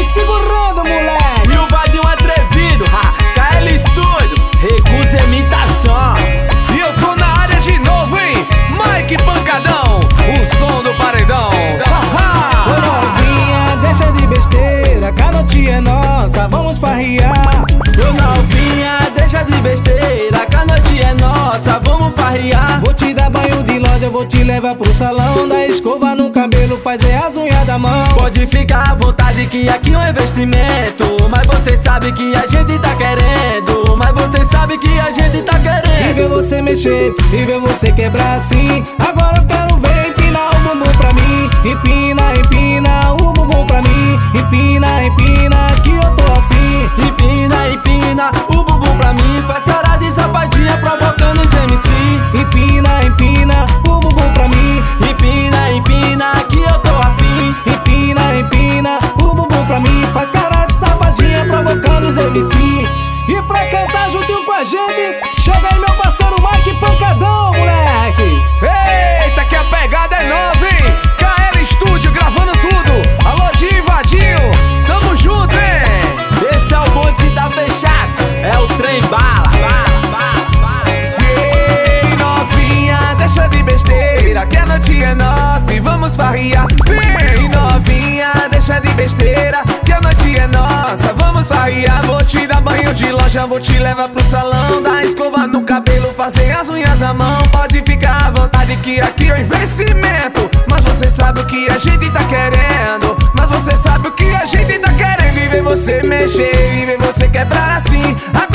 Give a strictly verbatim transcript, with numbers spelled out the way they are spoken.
segurando, moleque. E o Vadinho atrevido, ha, K L Studio, recusa imitação. E eu tô na área de novo, hein? Mike Pancadão, o som do paredão. Ô novinha, deixa de besteira, que a noite é nossa, vamos farrear. Ô novinha, deixa de besteira, que a noite é nossa, vamos farrear. Vou te dar banho de loja, vou te levar pro salão. Da escova no cabelo, fazer as unhas da mão. Pode ficar à vontade que aqui é um investimento, mas você sabe que a gente tá querendo. Mas você sabe que a gente tá E querendo. ver você mexer, e ver você quebrar assim. Agora eu quero ver empinar o bumbum pra mim. Empina, empina o bumbum pra mim. Empina, empina que eu tô afim. Empina, empina o bumbum pra mim. Faz cara de safadinha provocando os M C. Empina, empina o bumbum pra mim. Empina, empina que eu tô afim. Empina, empina o bumbum pra mim. Faz cara de safadinha provocando os M C. E pra cantar juntinho com a gente, chega aí meu parceiro Mike Pancadão, moleque. Eita, que a pegada é nova, hein? K L Studio gravando tudo. Alô, Divadinho, tamo junto, hein? Esse é o bonde que tá fechado, é o trem bala, bala, bala, bala. Ei, novinha, deixa de besteira, que a noite é nossa e vamos farrear. Vem, novinha, deixa de besteira, que a noite é nossa, vamos farrear. Vou te dar banho de loja, vou te levar pro salão. Dar escova no cabelo, fazer as unhas à mão. Pode ficar à vontade que aqui é um investimento, mas você sabe o que a gente tá querendo. Mas você sabe o que a gente tá querendo. E ver você mexer, e ver você quebrar assim.